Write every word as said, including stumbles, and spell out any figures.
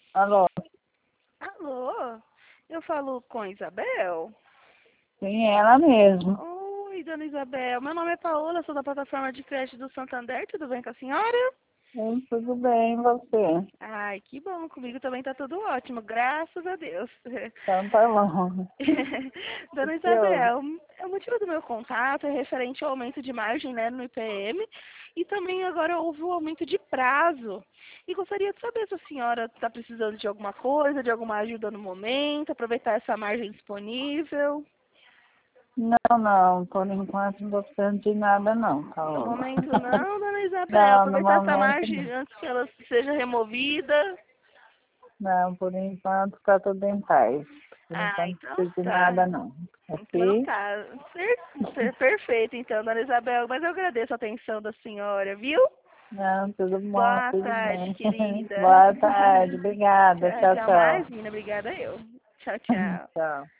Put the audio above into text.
Alô? Alô? Eu falo com Isabel? Sim, ela mesmo. Oi, dona Isabel. Meu nome é Paola, sou da plataforma de crédito do Santander. Tudo bem com a senhora? Sim, tudo bem, e você? Ai, que bom. Comigo também tá tudo ótimo, graças a Deus. Então tá bom. O Dona que houve? Isabel, o motivo do meu contato é referente ao aumento de margem, né, no I P M e também agora houve o aumento de prazo. E gostaria de saber se a senhora está precisando de alguma coisa, de alguma ajuda no momento, aproveitar essa margem disponível. Não, não, por enquanto não tô precisando de nada não, No Paola. momento não, dona Isabel. Não, no Aproveitar essa momento margem não. antes que ela seja removida. Não, por enquanto tá tudo em paz. Por Ah, enquanto não então preciso de tá. nada não. Então Ok? tá. Per- per- Perfeito, então, dona Isabel. Mas eu agradeço a atenção da senhora, viu? Não, tudo bom, Boa tudo tarde, bem. querida. Boa tarde, obrigada. Tchau, Tchau, tchau. tchau. Imagina, obrigada eu. Tchau, tchau. Tchau.